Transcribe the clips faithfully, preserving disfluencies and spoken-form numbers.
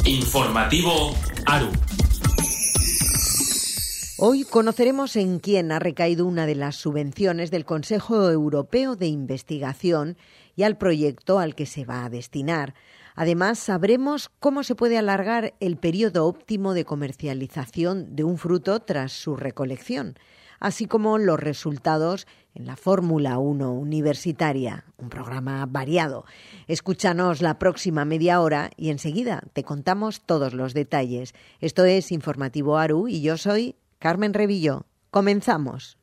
Informativo ARU. Hoy conoceremos en quién ha recaído una de las subvenciones del Consejo Europeo de Investigación y al proyecto al que se va a destinar. Además, sabremos cómo se puede alargar el periodo óptimo de comercialización de un fruto tras su recolección, así como los resultados en la Fórmula uno universitaria, un programa variado. Escúchanos la próxima media hora y enseguida te contamos todos los detalles. Esto es Informativo ARU y yo soy Carmen Revillo. Comenzamos.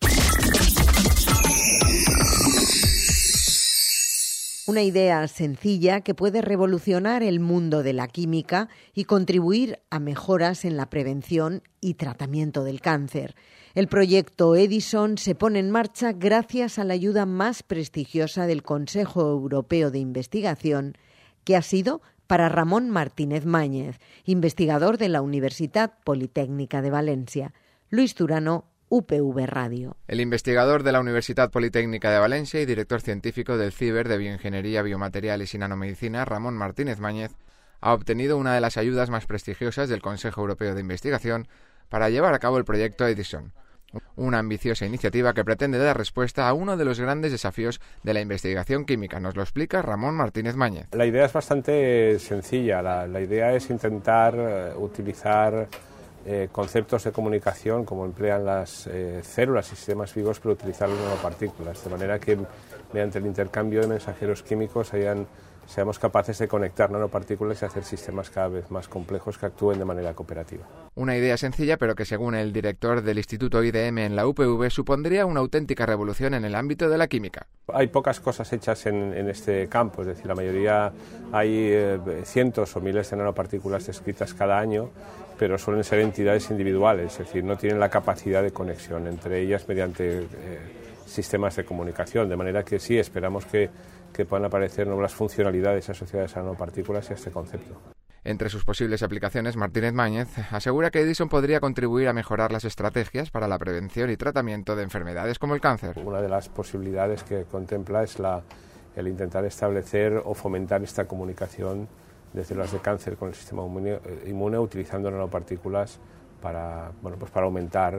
Una idea sencilla que puede revolucionar el mundo de la química y contribuir a mejoras en la prevención y tratamiento del cáncer. El proyecto Edison se pone en marcha gracias a la ayuda más prestigiosa del Consejo Europeo de Investigación, que ha sido para Ramón Martínez Máñez, investigador de la Universitat Politécnica de Valencia. Luis Turano, U P V Radio. El investigador de la Universitat Politécnica de Valencia y director científico del CIBER de Bioingeniería, Biomateriales y Nanomedicina, Ramón Martínez Máñez, ha obtenido una de las ayudas más prestigiosas del Consejo Europeo de Investigación para llevar a cabo el proyecto Edison, una ambiciosa iniciativa que pretende dar respuesta a uno de los grandes desafíos de la investigación química. Nos lo explica Ramón Martínez Máñez. La idea es bastante sencilla. La, la idea es intentar uh, utilizar Eh, conceptos de comunicación como emplean las eh, células y sistemas vivos, pero utilizarlos en nanopartículas, de manera que mediante el intercambio de mensajeros químicos hayan, seamos capaces de conectar nanopartículas y hacer sistemas cada vez más complejos que actúen de manera cooperativa. Una idea sencilla, pero que según el director del Instituto I D M en la U P V supondría una auténtica revolución en el ámbito de la química. Hay pocas cosas hechas en, en este campo, es decir, la mayoría hay eh, cientos o miles de nanopartículas descritas cada año, pero suelen ser entidades individuales, es decir, no tienen la capacidad de conexión entre ellas mediante eh, sistemas de comunicación, de manera que sí, esperamos que, que puedan aparecer nuevas funcionalidades asociadas a nanopartículas y a este concepto. Entre sus posibles aplicaciones, Martínez Máñez asegura que Edison podría contribuir a mejorar las estrategias para la prevención y tratamiento de enfermedades como el cáncer. Una de las posibilidades que contempla es la, el intentar establecer o fomentar esta comunicación de células de cáncer con el sistema inmune, inmune utilizando nanopartículas para, bueno, pues para aumentar,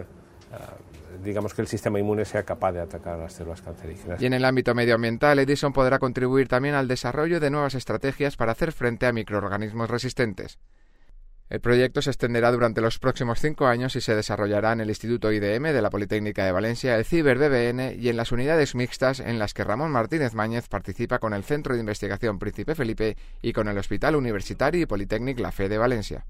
uh, digamos que el sistema inmune sea capaz de atacar a las células cancerígenas. Y en el ámbito medioambiental, Edison podrá contribuir también al desarrollo de nuevas estrategias para hacer frente a microorganismos resistentes. El proyecto se extenderá durante los próximos cinco años y se desarrollará en el Instituto I D M de la Politécnica de Valencia, el CIBER de B N y en las unidades mixtas en las que Ramón Martínez Máñez participa con el Centro de Investigación Príncipe Felipe y con el Hospital Universitari y Politécnic La Fe de Valencia.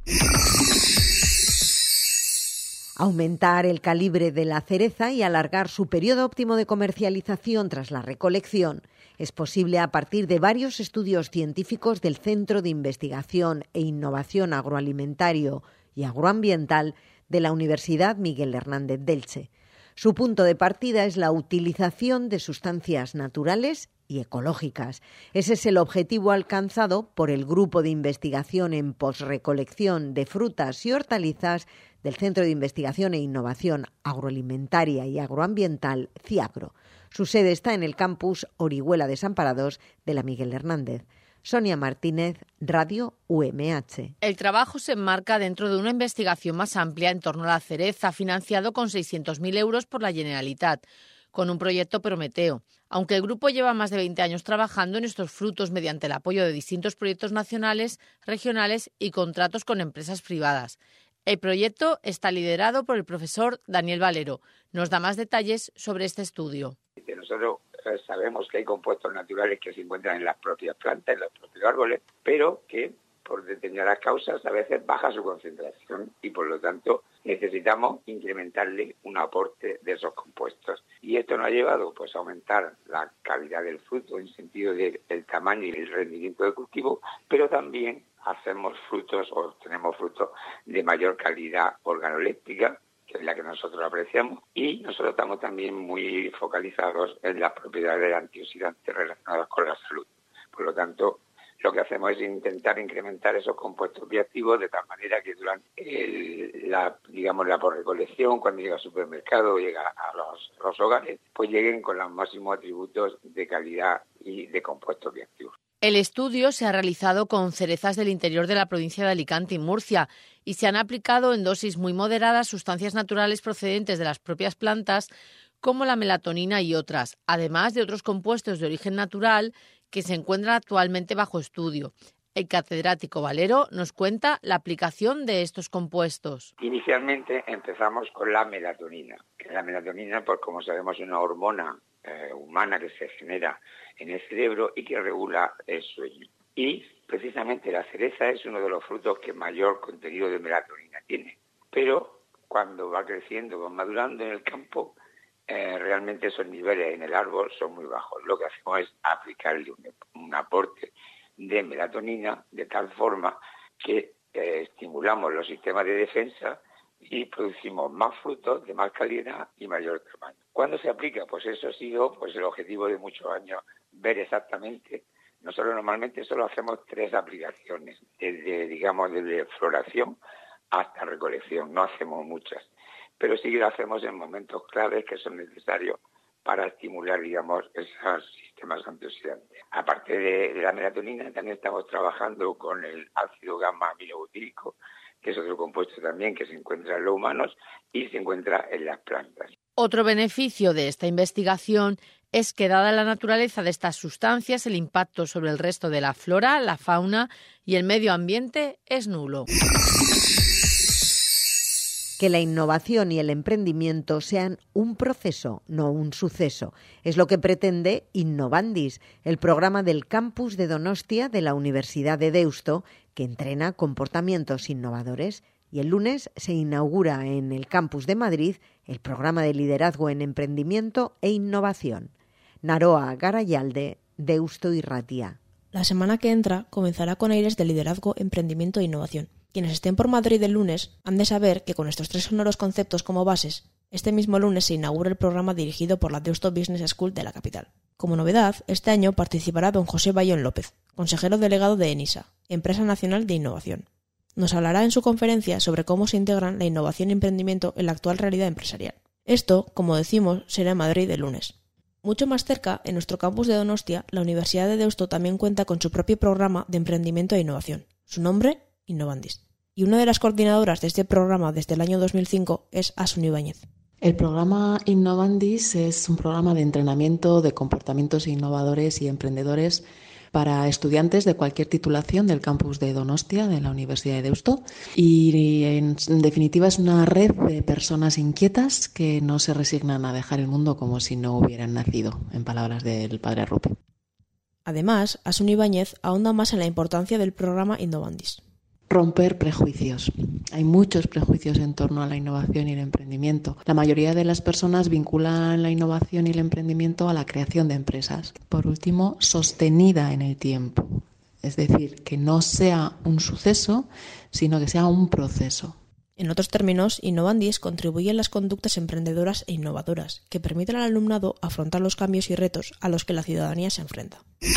Aumentar el calibre de la cereza y alargar su periodo óptimo de comercialización tras la recolección es posible a partir de varios estudios científicos del Centro de Investigación e Innovación Agroalimentario y Agroambiental de la Universidad Miguel Hernández de Elche. Su punto de partida es la utilización de sustancias naturales y ecológicas. Ese es el objetivo alcanzado por el Grupo de Investigación en Posrecolección de Frutas y Hortalizas del Centro de Investigación e Innovación Agroalimentaria y Agroambiental, CIAGRO. Su sede está en el campus Orihuela Desamparados de la Miguel Hernández. Sonia Martínez, Radio U M H. El trabajo se enmarca dentro de una investigación más amplia en torno a la cereza, financiado con seiscientos mil euros por la Generalitat, con un proyecto Prometeo. Aunque el grupo lleva más de veinte años trabajando en estos frutos mediante el apoyo de distintos proyectos nacionales, regionales y contratos con empresas privadas. El proyecto está liderado por el profesor Daniel Valero. Nos da más detalles sobre este estudio. Nosotros sabemos que hay compuestos naturales que se encuentran en las propias plantas, en los propios árboles, pero que por determinadas causas a veces baja su concentración y por lo tanto necesitamos incrementarle un aporte de esos compuestos. Y esto nos ha llevado pues a aumentar la calidad del fruto en sentido del tamaño y el rendimiento del cultivo, pero también hacemos frutos o obtenemos frutos de mayor calidad organoléptica, que es la que nosotros apreciamos, y nosotros estamos también muy focalizados en las propiedades antioxidantes relacionadas con la salud. Por lo tanto, lo que hacemos es intentar incrementar esos compuestos bioactivos de tal manera que durante el, la, digamos, la porrecolección, cuando llega al supermercado o llega a los, los hogares, pues lleguen con los máximos atributos de calidad y de compuestos bioactivos. El estudio se ha realizado con cerezas del interior de la provincia de Alicante y Murcia y se han aplicado en dosis muy moderadas sustancias naturales procedentes de las propias plantas como la melatonina y otras, además de otros compuestos de origen natural que se encuentran actualmente bajo estudio. El catedrático Valero nos cuenta la aplicación de estos compuestos. Inicialmente empezamos con la melatonina, que la melatonina, pues como sabemos, es una hormona eh, humana que se genera en el cerebro y que regula el sueño. Y precisamente la cereza es uno de los frutos que mayor contenido de melatonina tiene. Pero cuando va creciendo, va madurando en el campo, eh, realmente esos niveles en el árbol son muy bajos. Lo que hacemos es aplicarle un, un aporte de melatonina de tal forma que eh, estimulamos los sistemas de defensa y producimos más frutos de más calidad y mayor tamaño. ¿Cuándo se aplica? Pues eso ha sido pues, el objetivo de muchos años, ver exactamente. Nosotros normalmente solo hacemos tres aplicaciones, desde, digamos, desde floración hasta recolección, no hacemos muchas, pero sí que lo hacemos en momentos claves que son necesarios para estimular, digamos, esos sistemas antioxidantes. Aparte de, de la melatonina, también estamos trabajando con el ácido gamma aminobutírico, que es otro compuesto también que se encuentra en los humanos y se encuentra en las plantas. Otro beneficio de esta investigación es que, dada la naturaleza de estas sustancias, el impacto sobre el resto de la flora, la fauna y el medio ambiente es nulo. Que la innovación y el emprendimiento sean un proceso, no un suceso. Es lo que pretende Innovandis, el programa del campus de Donostia de la Universidad de Deusto, que entrena comportamientos innovadores. Y el lunes se inaugura en el campus de Madrid el programa de liderazgo en emprendimiento e innovación. Naroa Garayalde, Deusto Irratia. La semana que entra comenzará con aires de liderazgo, emprendimiento e innovación. Quienes estén por Madrid el lunes han de saber que con estos tres sonoros conceptos como bases, este mismo lunes se inaugura el programa dirigido por la Deusto Business School de la capital. Como novedad, este año participará don José Bayón López, consejero delegado de ENISA, Empresa Nacional de Innovación. Nos hablará en su conferencia sobre cómo se integran la innovación y emprendimiento en la actual realidad empresarial. Esto, como decimos, será en Madrid el lunes. Mucho más cerca, en nuestro campus de Donostia, la Universidad de Deusto también cuenta con su propio programa de emprendimiento e innovación. Su nombre, Innovandis. Y una de las coordinadoras de este programa desde el año dos mil cinco es Asun Ibáñez. El programa Innovandis es un programa de entrenamiento de comportamientos innovadores y emprendedores para estudiantes de cualquier titulación del campus de Donostia, de la Universidad de Deusto. Y en definitiva es una red de personas inquietas que no se resignan a dejar el mundo como si no hubieran nacido, en palabras del padre Rupe. Además, Asun Ibáñez ahonda más en la importancia del programa Innovandis. Romper prejuicios. Hay muchos prejuicios en torno a la innovación y el emprendimiento. La mayoría de las personas vinculan la innovación y el emprendimiento a la creación de empresas. Por último, sostenida en el tiempo. Es decir, que no sea un suceso, sino que sea un proceso. En otros términos, Innovandis contribuye en las conductas emprendedoras e innovadoras que permiten al alumnado afrontar los cambios y retos a los que la ciudadanía se enfrenta.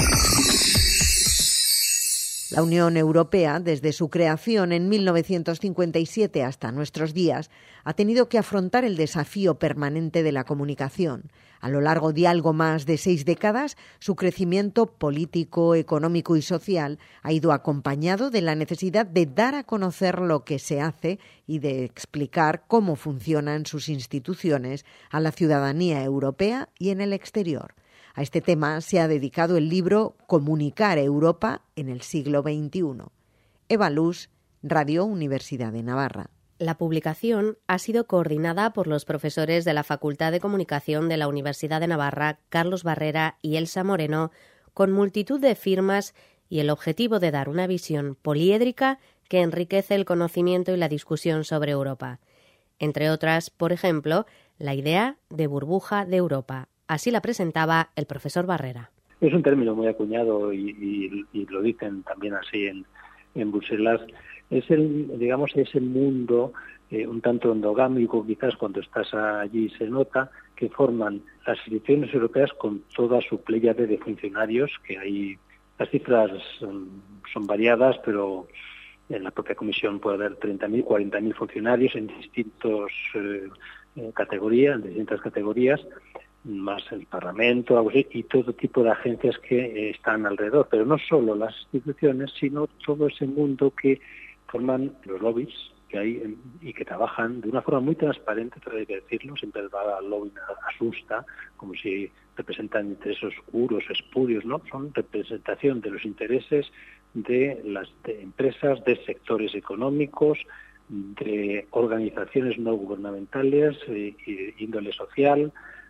La Unión Europea, desde su creación en mil novecientos cincuenta y siete hasta nuestros días, ha tenido que afrontar el desafío permanente de la comunicación. A lo largo de algo más de seis décadas, su crecimiento político, económico y social ha ido acompañado de la necesidad de dar a conocer lo que se hace y de explicar cómo funcionan sus instituciones a la ciudadanía europea y en el exterior. A este tema se ha dedicado el libro Comunicar Europa en el siglo veintiuno. Eva Luz, Radio Universidad de Navarra. La publicación ha sido coordinada por los profesores de la Facultad de Comunicación de la Universidad de Navarra, Carlos Barrera y Elsa Moreno, con multitud de firmas y el objetivo de dar una visión poliédrica que enriquece el conocimiento y la discusión sobre Europa. Entre otras, por ejemplo, la idea de burbuja de Europa. Así la presentaba el profesor Barrera. Es un término muy acuñado y, y, y lo dicen también así en, en Bruselas. Es el, digamos, ese mundo eh, un tanto endogámico, quizás cuando estás allí se nota, que forman las instituciones europeas con toda su pléyade de funcionarios, que hay, las cifras son, son variadas, pero en la propia Comisión puede haber treinta mil, cuarenta mil funcionarios en distintos eh, categorías, en distintas categorías. más el Parlamento, algo así, y todo tipo de agencias que eh, están alrededor, pero no solo las instituciones, sino todo ese mundo que forman los lobbies que hay en, y que trabajan de una forma muy transparente, todo hay que decirlo. Siempre el lobby asusta, como si representan intereses oscuros, espurios, ¿no? Son representación de los intereses de las de empresas, de sectores económicos, de organizaciones no gubernamentales, eh, índole social,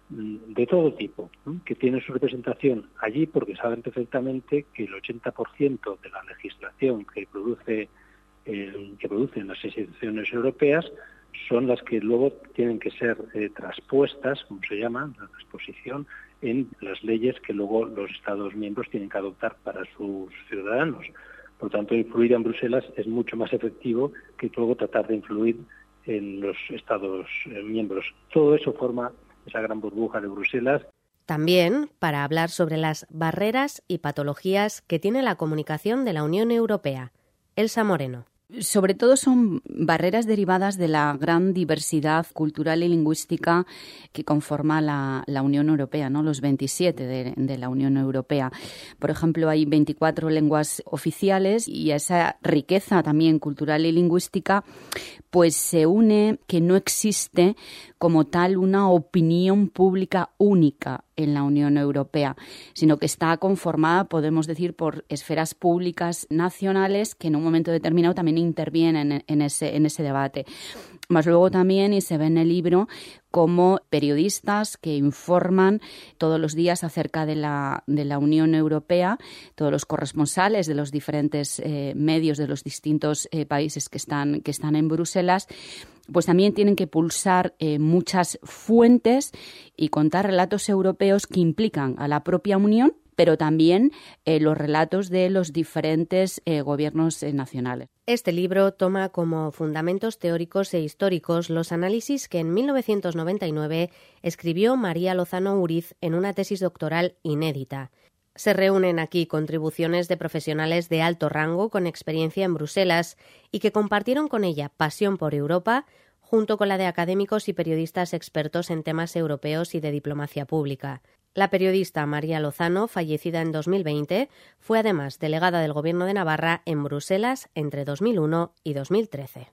de todo tipo, ¿no?, que tienen su representación allí porque saben perfectamente que el ochenta por ciento de la legislación que produce eh, que producen las instituciones europeas son las que luego tienen que ser eh, transpuestas, como se llama, la transposición, en las leyes que luego los Estados miembros tienen que adoptar para sus ciudadanos. Por tanto, influir en Bruselas es mucho más efectivo que luego tratar de influir en los Estados eh, miembros. Todo eso forma esa gran burbuja de Bruselas. También para hablar sobre las barreras y patologías que tiene la comunicación de la Unión Europea. Elsa Moreno. Sobre todo son barreras derivadas de la gran diversidad cultural y lingüística que conforma la, la Unión Europea, ¿no? Los veintisiete de, de la Unión Europea. Por ejemplo, hay veinticuatro lenguas oficiales y a esa riqueza también cultural y lingüística pues se une que no existe como tal una opinión pública única en la Unión Europea, sino que está conformada, podemos decir, por esferas públicas nacionales que en un momento determinado también intervienen en ese, en ese debate. Más luego también, y se ve en el libro, como periodistas que informan todos los días acerca de la, de la Unión Europea, todos los corresponsales de los diferentes eh, medios de los distintos eh, países que están, que están en Bruselas, pues también tienen que pulsar eh, muchas fuentes y contar relatos europeos que implican a la propia Unión, pero también eh, los relatos de los diferentes eh, gobiernos eh, nacionales. Este libro toma como fundamentos teóricos e históricos los análisis que en mil novecientos noventa y nueve escribió María Lozano Uriz en una tesis doctoral inédita. Se reúnen aquí contribuciones de profesionales de alto rango con experiencia en Bruselas y que compartieron con ella pasión por Europa, junto con la de académicos y periodistas expertos en temas europeos y de diplomacia pública. La periodista María Lozano, fallecida en dos mil veinte, fue además delegada del Gobierno de Navarra en Bruselas entre dos mil uno y dos mil trece.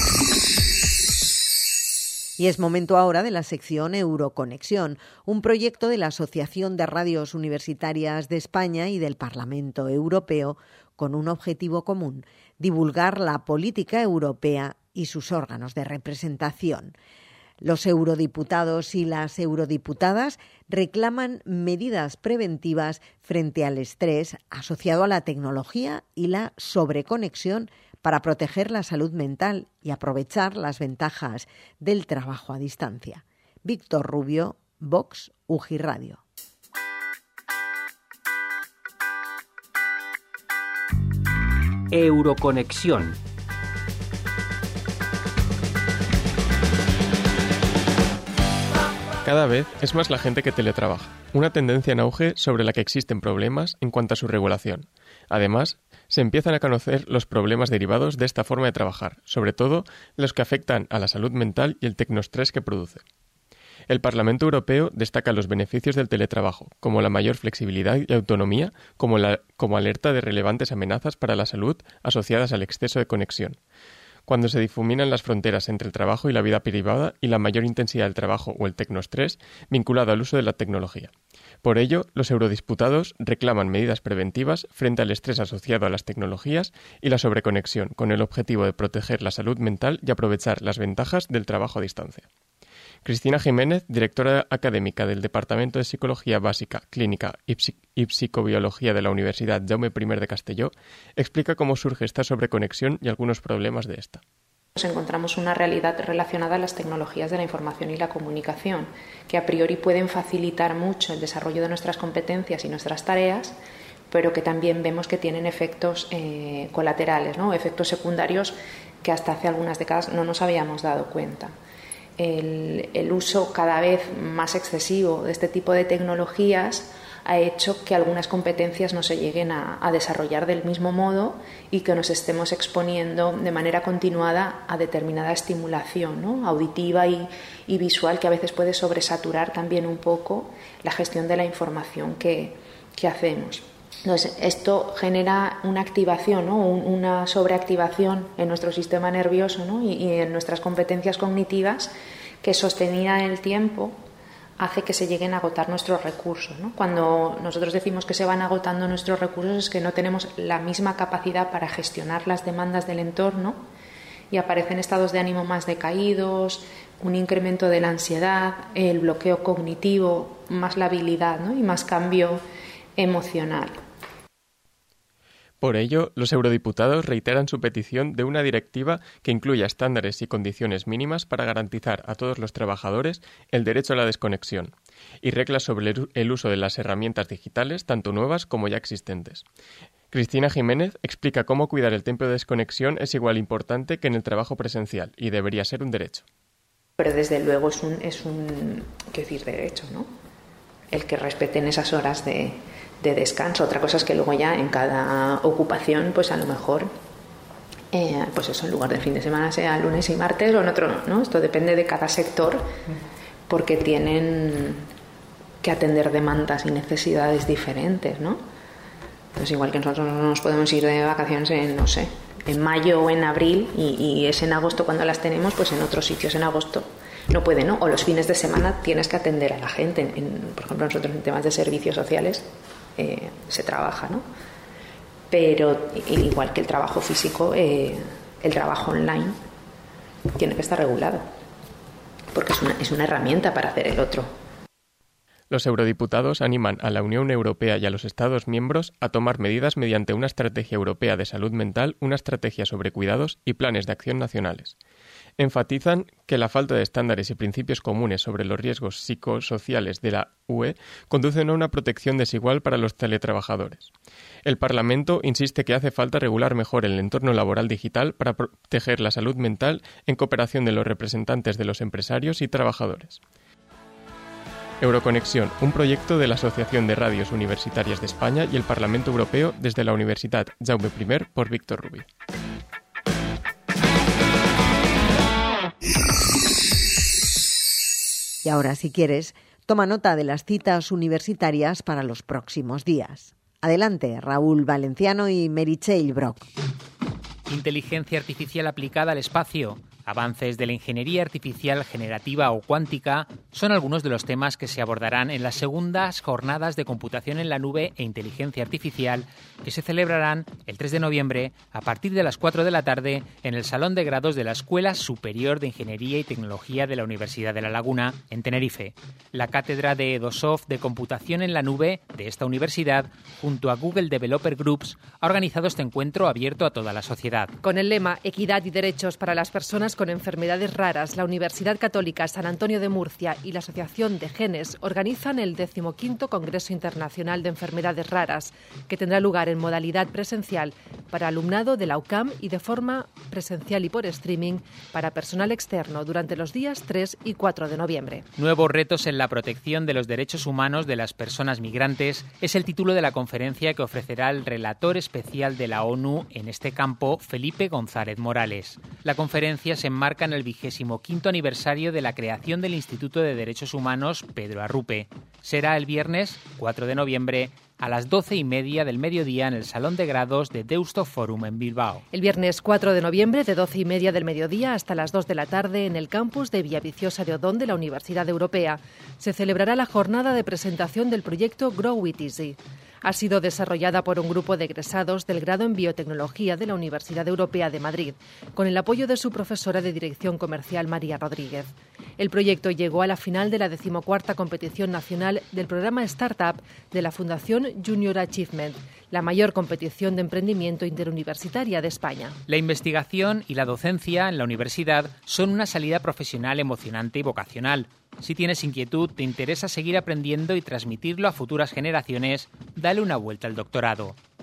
Y es momento ahora de la sección Euroconexión, un proyecto de la Asociación de Radios Universitarias de España y del Parlamento Europeo con un objetivo común: divulgar la política europea y sus órganos de representación. Los eurodiputados y las eurodiputadas reclaman medidas preventivas frente al estrés asociado a la tecnología y la sobreconexión para proteger la salud mental y aprovechar las ventajas del trabajo a distancia. Víctor Rubio, Vox, U G I Radio. Euroconexión. Cada vez es más la gente que teletrabaja, una tendencia en auge sobre la que existen problemas en cuanto a su regulación. Además, se empiezan a conocer los problemas derivados de esta forma de trabajar, sobre todo los que afectan a la salud mental y el tecnoestrés que produce. El Parlamento Europeo destaca los beneficios del teletrabajo, como la mayor flexibilidad y autonomía, como, la, como alerta de relevantes amenazas para la salud asociadas al exceso de conexión, cuando se difuminan las fronteras entre el trabajo y la vida privada y la mayor intensidad del trabajo o el tecnoestrés vinculado al uso de la tecnología. Por ello, los eurodiputados reclaman medidas preventivas frente al estrés asociado a las tecnologías y la sobreconexión, con el objetivo de proteger la salud mental y aprovechar las ventajas del trabajo a distancia. Cristina Jiménez, directora académica del Departamento de Psicología Básica, Clínica y, Psic- y Psicobiología de la Universidad Jaume I de Castelló, explica cómo surge esta sobreconexión y algunos problemas de esta. Nos encontramos una realidad relacionada a las tecnologías de la información y la comunicación, que a priori pueden facilitar mucho el desarrollo de nuestras competencias y nuestras tareas, pero que también vemos que tienen efectos eh, colaterales, ¿no? Efectos secundarios que hasta hace algunas décadas no nos habíamos dado cuenta. El, el uso cada vez más excesivo de este tipo de tecnologías ha hecho que algunas competencias no se lleguen a, a desarrollar del mismo modo y que nos estemos exponiendo de manera continuada a determinada estimulación, ¿no? auditiva y, y visual, que a veces puede sobresaturar también un poco la gestión de la información que, que hacemos. Entonces, esto genera una activación, ¿no? una sobreactivación en nuestro sistema nervioso, ¿no? y, y en nuestras competencias cognitivas, que sostenida en el tiempo hace que se lleguen a agotar nuestros recursos, ¿no? Cuando nosotros decimos que se van agotando nuestros recursos es que no tenemos la misma capacidad para gestionar las demandas del entorno y aparecen estados de ánimo más decaídos, un incremento de la ansiedad, el bloqueo cognitivo, más labilidad, ¿no? y más cambio emocional. Por ello, los eurodiputados reiteran su petición de una directiva que incluya estándares y condiciones mínimas para garantizar a todos los trabajadores el derecho a la desconexión y reglas sobre el uso de las herramientas digitales, tanto nuevas como ya existentes. Cristina Jiménez explica cómo cuidar el tiempo de desconexión es igual importante que en el trabajo presencial y debería ser un derecho. Pero desde luego es un, es un ¿qué decir? derecho, ¿no? El que respeten esas horas de, de descanso. Otra cosa es que luego ya en cada ocupación, pues a lo mejor, eh, pues eso, en lugar de fin de semana sea lunes y martes o en otro no, ¿no? Esto depende de cada sector porque tienen que atender demandas y necesidades diferentes, ¿no? Pues igual que nosotros no nos podemos ir de vacaciones en, no sé, en mayo o en abril y, y es en agosto cuando las tenemos, pues en otros sitios en agosto no puede, ¿no? O los fines de semana tienes que atender a la gente. En, en, por ejemplo, nosotros en temas de servicios sociales eh, se trabaja, ¿no? Pero igual que el trabajo físico, eh, el trabajo online tiene que estar regulado, porque es una, es una herramienta para hacer el otro. Los eurodiputados animan a la Unión Europea y a los Estados miembros a tomar medidas mediante una estrategia europea de salud mental, una estrategia sobre cuidados y planes de acción nacionales. Enfatizan que la falta de estándares y principios comunes sobre los riesgos psicosociales de la U E conducen a una protección desigual para los teletrabajadores. El Parlamento insiste que hace falta regular mejor el entorno laboral digital para proteger la salud mental en cooperación de los representantes de los empresarios y trabajadores. Euroconexión, un proyecto de la Asociación de Radios Universitarias de España y el Parlamento Europeo desde la Universidad Jaume primero por Víctor Rubí. Y ahora, si quieres, toma nota de las citas universitarias para los próximos días. Adelante, Raúl Valenciano y Meritxell Brock. Inteligencia artificial aplicada al espacio, avances de la ingeniería artificial generativa o cuántica son algunos de los temas que se abordarán en las segundas jornadas de computación en la nube e inteligencia artificial que se celebrarán el tres de noviembre a partir de las cuatro de la tarde en el Salón de Grados de la Escuela Superior de Ingeniería y Tecnología de la Universidad de La Laguna, en Tenerife. La cátedra de Edosoft de Computación en la Nube de esta universidad, junto a Google Developer Groups, ha organizado este encuentro abierto a toda la sociedad. Con el lema Equidad y derechos para las personas con enfermedades raras, la Universidad Católica San Antonio de Murcia y la Asociación de Genes organizan el decimoquinto Congreso Internacional de Enfermedades Raras, que tendrá lugar en modalidad presencial para alumnado de la U C A M y de forma presencial y por streaming para personal externo durante los días tres y cuatro de noviembre. Nuevos retos en la protección de los derechos humanos de las personas migrantes es el título de la conferencia que ofrecerá el relator especial de la ONU en este campo, Felipe González Morales. La conferencia se enmarca en el vigésimo quinto aniversario de la creación del Instituto de Derechos Humanos Pedro Arrupe. Será el viernes cuatro de noviembre a las doce y media del mediodía en el Salón de Grados de Deusto Forum en Bilbao. El viernes cuatro de noviembre de doce y media del mediodía hasta las dos de la tarde en el campus de Villaviciosa de Odón de la Universidad Europea se celebrará la jornada de presentación del proyecto Grow It Easy. Ha sido desarrollada por un grupo de egresados del grado en Biotecnología de la Universidad Europea de Madrid, con el apoyo de su profesora de Dirección Comercial, María Rodríguez. El proyecto llegó a la final de la decimocuarta competición nacional del programa Startup de la Fundación Junior Achievement, la mayor competición de emprendimiento interuniversitaria de España. La investigación y la docencia en la universidad son una salida profesional emocionante y vocacional. Si tienes inquietud, te interesa seguir aprendiendo y transmitirlo a futuras generaciones, dale una vuelta al doctorado.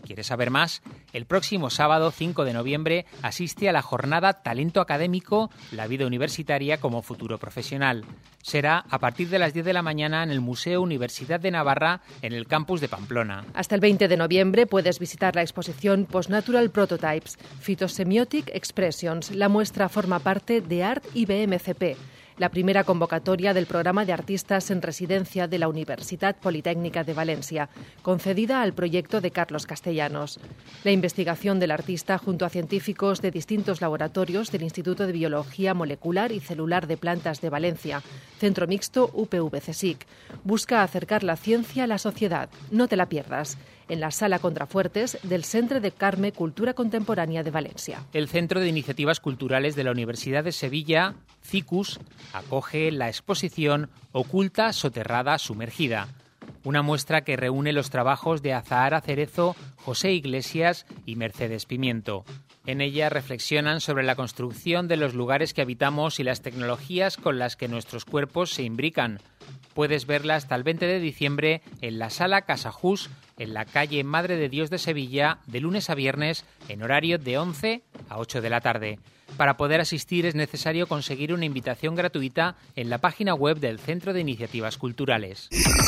¿Quieres saber más? El próximo sábado cinco de noviembre asiste a la jornada Talento Académico, la vida universitaria como futuro profesional. Será a partir de las diez de la mañana en el Museo Universidad de Navarra, en el campus de Pamplona. Hasta el veinte de noviembre puedes visitar la exposición Postnatural Prototypes, Phytosemiotic Expressions. La muestra forma parte de Art I B M C P, la primera convocatoria del programa de artistas en residencia de la Universitat Politécnica de Valencia, concedida al proyecto de Carlos Castellanos. La investigación del artista, junto a científicos de distintos laboratorios del Instituto de Biología Molecular y Celular de Plantas de Valencia, Centro Mixto U P V C S I C, busca acercar la ciencia a la sociedad. No te la pierdas, en la Sala Contrafuertes del Centre de Carme Cultura Contemporánea de Valencia. El Centro de Iniciativas Culturales de la Universidad de Sevilla, CICUS, acoge la exposición Oculta, Soterrada, Sumergida, una muestra que reúne los trabajos de Azahara Cerezo, José Iglesias y Mercedes Pimiento. En ella reflexionan sobre la construcción de los lugares que habitamos y las tecnologías con las que nuestros cuerpos se imbrican. Puedes verla hasta el veinte de diciembre en la Sala Casajús, en la calle Madre de Dios de Sevilla, de lunes a viernes, en horario de once a ocho de la tarde. Para poder asistir es necesario conseguir una invitación gratuita en la página web del Centro de Iniciativas Culturales.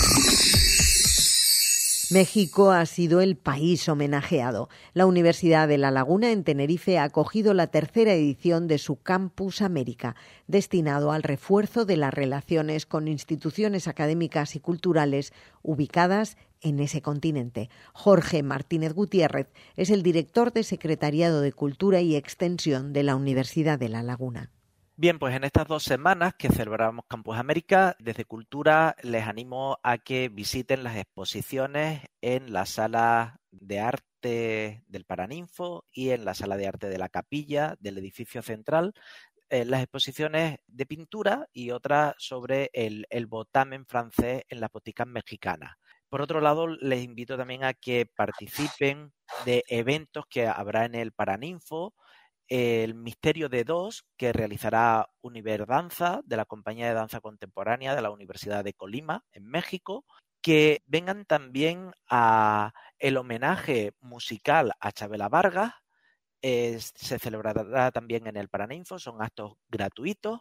México ha sido el país homenajeado. La Universidad de La Laguna en Tenerife ha acogido la tercera edición de su Campus América, destinado al refuerzo de las relaciones con instituciones académicas y culturales ubicadas en ese continente. Jorge Martínez Gutiérrez es el director de Secretariado de Cultura y Extensión de la Universidad de La Laguna. Bien, pues en estas dos semanas que celebramos Campus América, desde Cultura les animo a que visiten las exposiciones en la Sala de Arte del Paraninfo y en la Sala de Arte de la Capilla del edificio central, eh, las exposiciones de pintura y otras sobre el, el botamen francés en las boticas mexicanas. Por otro lado, les invito también a que participen de eventos que habrá en el Paraninfo, el Misterio de Dos, que realizará Univerdanza, de la Compañía de Danza Contemporánea de la Universidad de Colima, en México, que vengan también a el homenaje musical a Chabela Vargas, eh, se celebrará también en el Paraninfo, son actos gratuitos,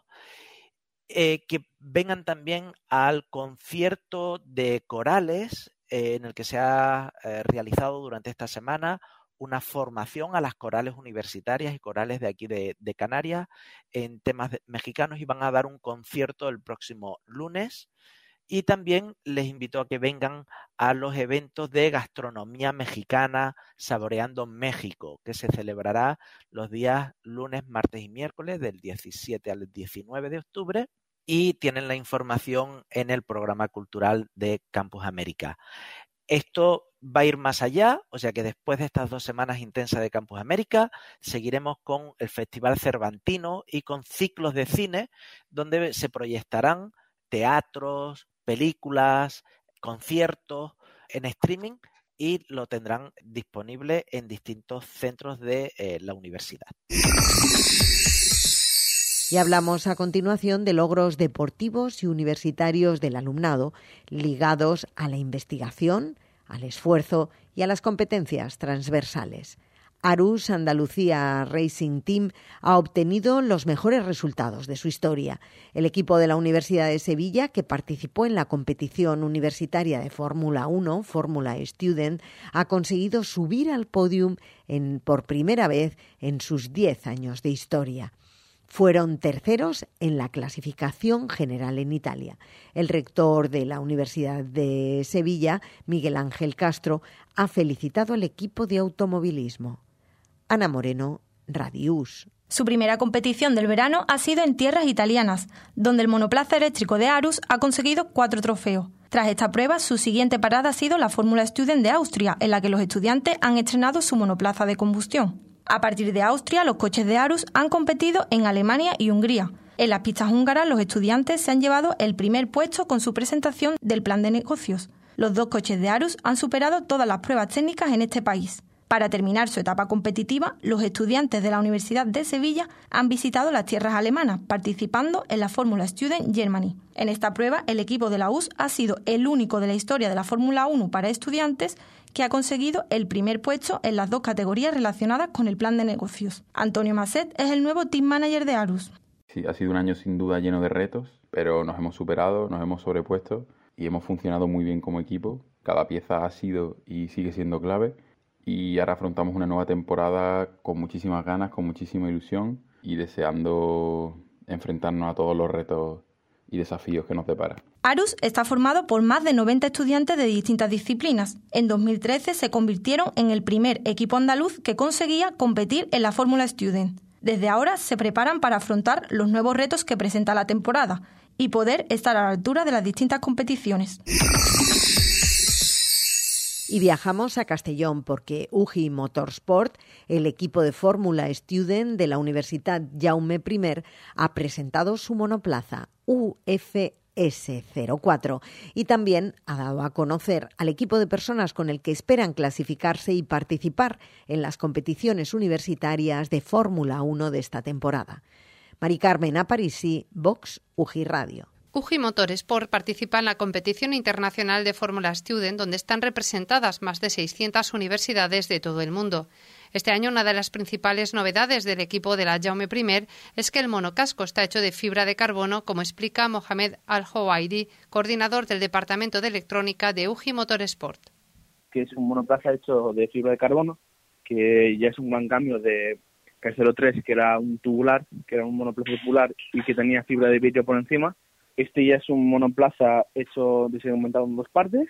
eh, que vengan también al concierto de corales eh, en el que se ha eh, realizado durante esta semana una formación a las corales universitarias y corales de aquí de, de Canarias en temas de, mexicanos, y van a dar un concierto el próximo lunes. Y también les invito a que vengan a los eventos de gastronomía mexicana Saboreando México, que se celebrará los días lunes, martes y miércoles del diecisiete al diecinueve de octubre, y tienen la información en el programa cultural de Campus América. Esto va a ir más allá, o sea que después de estas dos semanas intensas de Campus América, seguiremos con el Festival Cervantino y con ciclos de cine, donde se proyectarán teatros, películas, conciertos en streaming, y lo tendrán disponible en distintos centros de eh, la universidad. Y hablamos a continuación de logros deportivos y universitarios del alumnado ligados a la investigación, al esfuerzo y a las competencias transversales. Arús Andalucía Racing Team ha obtenido los mejores resultados de su historia. El equipo de la Universidad de Sevilla, que participó en la competición universitaria de Fórmula uno, Fórmula Student, ha conseguido subir al podium en, por primera vez en sus diez años de historia. Fueron terceros en la clasificación general en Italia. El rector de la Universidad de Sevilla, Miguel Ángel Castro, ha felicitado al equipo de automovilismo. Ana Moreno, Radius. Su primera competición del verano ha sido en tierras italianas, donde el monoplaza eléctrico de Arús ha conseguido cuatro trofeos. Tras esta prueba, su siguiente parada ha sido la Fórmula Student de Austria, en la que los estudiantes han estrenado su monoplaza de combustión. A partir de Austria, los coches de Arús han competido en Alemania y Hungría. En las pistas húngaras, los estudiantes se han llevado el primer puesto con su presentación del plan de negocios. Los dos coches de Arús han superado todas las pruebas técnicas en este país. Para terminar su etapa competitiva, los estudiantes de la Universidad de Sevilla han visitado las tierras alemanas, participando en la Fórmula Student Germany. En esta prueba, el equipo de la U S ha sido el único de la historia de la Fórmula uno para estudiantes que ha conseguido el primer puesto en las dos categorías relacionadas con el plan de negocios. Antonio Masset es el nuevo team manager de Arus. Sí, ha sido un año sin duda lleno de retos, pero nos hemos superado, nos hemos sobrepuesto y hemos funcionado muy bien como equipo. Cada pieza ha sido y sigue siendo clave. Y ahora afrontamos una nueva temporada con muchísimas ganas, con muchísima ilusión y deseando enfrentarnos a todos los retos y desafíos que nos depara. Arus está formado por más de noventa estudiantes de distintas disciplinas. En dos mil trece se convirtieron en el primer equipo andaluz que conseguía competir en la Fórmula Student. Desde ahora se preparan para afrontar los nuevos retos que presenta la temporada y poder estar a la altura de las distintas competiciones. Y viajamos a Castellón porque U G I Motorsport, el equipo de Fórmula Student de la Universidad Jaume I, ha presentado su monoplaza U F S cero cuatro y también ha dado a conocer al equipo de personas con el que esperan clasificarse y participar en las competiciones universitarias de Fórmula uno de esta temporada. Mari Carmen Aparici, Vox, U G I Radio. U G I Motorsport participa en la competición internacional de Fórmula Student, donde están representadas más de seiscientas universidades de todo el mundo. Este año, una de las principales novedades del equipo de la Jaume I es que el monocasco está hecho de fibra de carbono, como explica Mohamed Al-Howaidi, coordinador del Departamento de Electrónica de U G I Motorsport. Que es un monoplaza hecho de fibra de carbono, que ya es un gran cambio de K cero tres, que era un tubular, que era un monoplaza tubular y que tenía fibra de vidrio por encima. Este ya es un monoplaza hecho, diseño montado en dos partes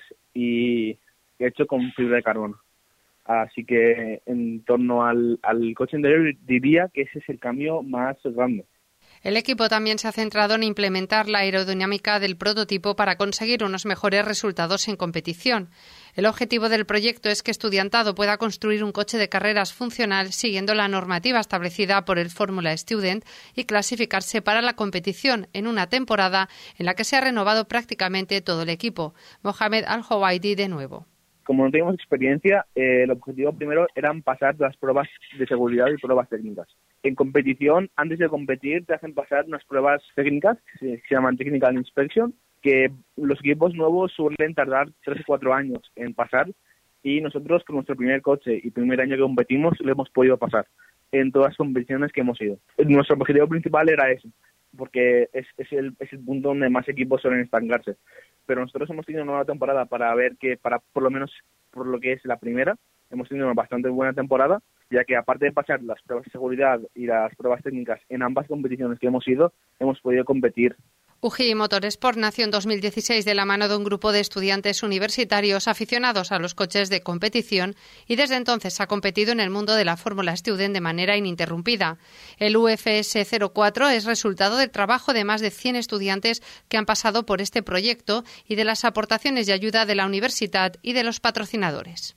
y hecho con fibra de carbono. Así que en torno al, al coche interior diría que ese es el cambio más grande. El equipo también se ha centrado en implementar la aerodinámica del prototipo para conseguir unos mejores resultados en competición. El objetivo del proyecto es que Estudiantado pueda construir un coche de carreras funcional siguiendo la normativa establecida por el Fórmula Student y clasificarse para la competición en una temporada en la que se ha renovado prácticamente todo el equipo. Mohamed Al-Howaidi de nuevo. Como no teníamos experiencia, eh, el objetivo primero eran pasar las pruebas de seguridad y pruebas técnicas. En competición, antes de competir, te hacen pasar unas pruebas técnicas que se, que se llaman Technical Inspection, que los equipos nuevos suelen tardar tres o cuatro años en pasar y nosotros con nuestro primer coche y primer año que competimos lo hemos podido pasar en todas las competiciones que hemos ido. Nuestro objetivo principal era ese, porque es, es, el, es el punto donde más equipos suelen estancarse. Pero nosotros hemos tenido una nueva temporada para ver que, para por lo menos por lo que es la primera, hemos tenido una bastante buena temporada, ya que aparte de pasar las pruebas de seguridad y las pruebas técnicas en ambas competiciones que hemos ido, hemos podido competir. U G I Motorsport nació en dos mil dieciséis de la mano de un grupo de estudiantes universitarios aficionados a los coches de competición y desde entonces ha competido en el mundo de la Fórmula Student de manera ininterrumpida. El U F S cero cuatro es resultado del trabajo de más de cien estudiantes que han pasado por este proyecto y de las aportaciones y ayuda de la universidad y de los patrocinadores.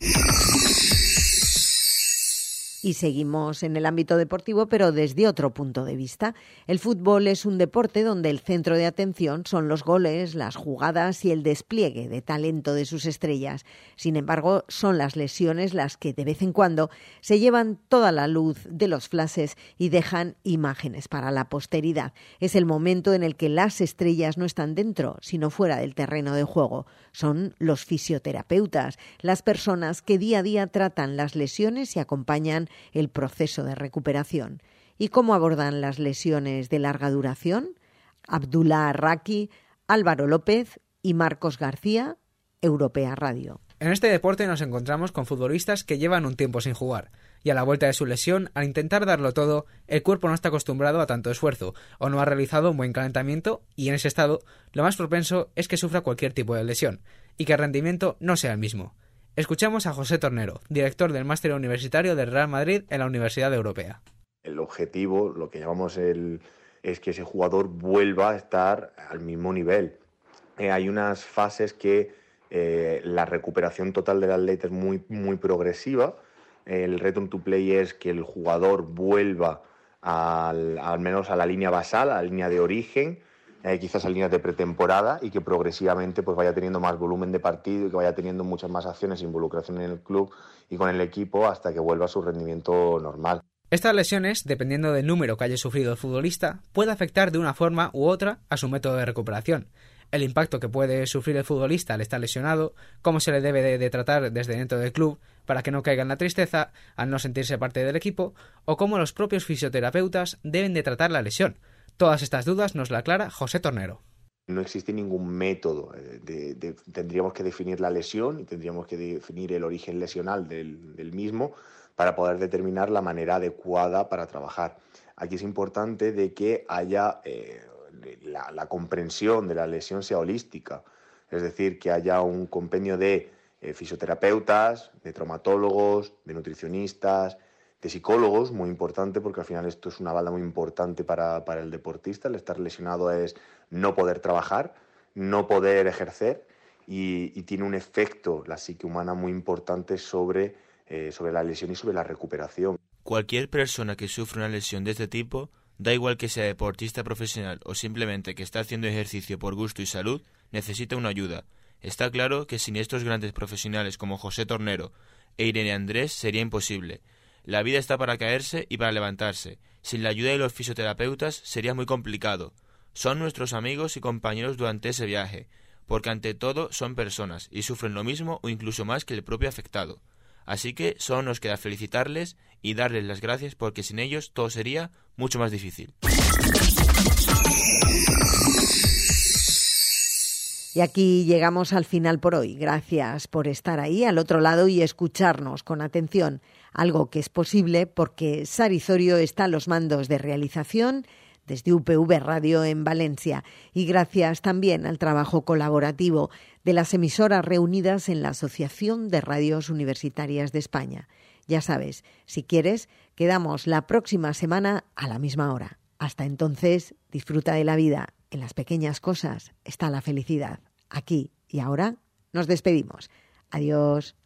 Y seguimos en el ámbito deportivo, pero desde otro punto de vista. El fútbol es un deporte donde el centro de atención son los goles, las jugadas y el despliegue de talento de sus estrellas. Sin embargo, son las lesiones las que de vez en cuando se llevan toda la luz de los flashes y dejan imágenes para la posteridad. Es el momento en el que las estrellas no están dentro, sino fuera del terreno de juego. Son los fisioterapeutas, las personas que día a día tratan las lesiones y acompañan el proceso de recuperación. ¿Y cómo abordan las lesiones de larga duración? Abdullah Arraqui, Álvaro López y Marcos García, Europea Radio. En este deporte nos encontramos con futbolistas que llevan un tiempo sin jugar y a la vuelta de su lesión, al intentar darlo todo, el cuerpo no está acostumbrado a tanto esfuerzo o no ha realizado un buen calentamiento y en ese estado lo más propenso es que sufra cualquier tipo de lesión y que el rendimiento no sea el mismo. Escuchamos a José Tornero, director del Máster Universitario del Real Madrid en la Universidad Europea. El objetivo, lo que llamamos el, es que ese jugador vuelva a estar al mismo nivel. Eh, hay unas fases que eh, la recuperación total del atleta es muy, muy progresiva. El return to play es que el jugador vuelva al, al menos a la línea basal, a la línea de origen, eh, quizás en líneas de pretemporada y que progresivamente pues vaya teniendo más volumen de partido y que vaya teniendo muchas más acciones e involucración en el club y con el equipo hasta que vuelva a su rendimiento normal. Estas lesiones, dependiendo del número que haya sufrido el futbolista, puede afectar de una forma u otra a su método de recuperación. El impacto que puede sufrir el futbolista al estar lesionado, cómo se le debe de, de tratar desde dentro del club para que no caiga en la tristeza al no sentirse parte del equipo, o cómo los propios fisioterapeutas deben de tratar la lesión. Todas estas dudas nos la aclara José Tornero. No existe ningún método. De, de, tendríamos que definir la lesión y tendríamos que definir el origen lesional del, del mismo para poder determinar la manera adecuada para trabajar. Aquí es importante de que haya eh, la, la comprensión de la lesión sea holística, es decir, que haya un compendio de eh, fisioterapeutas, de traumatólogos, de nutricionistas, de psicólogos, muy importante porque al final esto es una bala muy importante para, para el deportista. El estar lesionado es no poder trabajar, no poder ejercer y, y tiene un efecto, la psique humana, muy importante sobre, eh, sobre la lesión y sobre la recuperación. Cualquier persona que sufre una lesión de este tipo, da igual que sea deportista profesional o simplemente que está haciendo ejercicio por gusto y salud, necesita una ayuda. Está claro que sin estos grandes profesionales como José Tornero e Irene Andrés sería imposible. La vida está para caerse y para levantarse. Sin la ayuda de los fisioterapeutas sería muy complicado. Son nuestros amigos y compañeros durante ese viaje, porque ante todo son personas y sufren lo mismo o incluso más que el propio afectado. Así que solo nos queda felicitarles y darles las gracias porque sin ellos todo sería mucho más difícil. Y aquí llegamos al final por hoy. Gracias por estar ahí al otro lado y escucharnos con atención. Algo que es posible porque Sari Zorio está a los mandos de realización desde U P V Radio en Valencia. Y gracias también al trabajo colaborativo de las emisoras reunidas en la Asociación de Radios Universitarias de España. Ya sabes, si quieres, quedamos la próxima semana a la misma hora. Hasta entonces, disfruta de la vida. En las pequeñas cosas está la felicidad. Aquí y ahora nos despedimos. Adiós.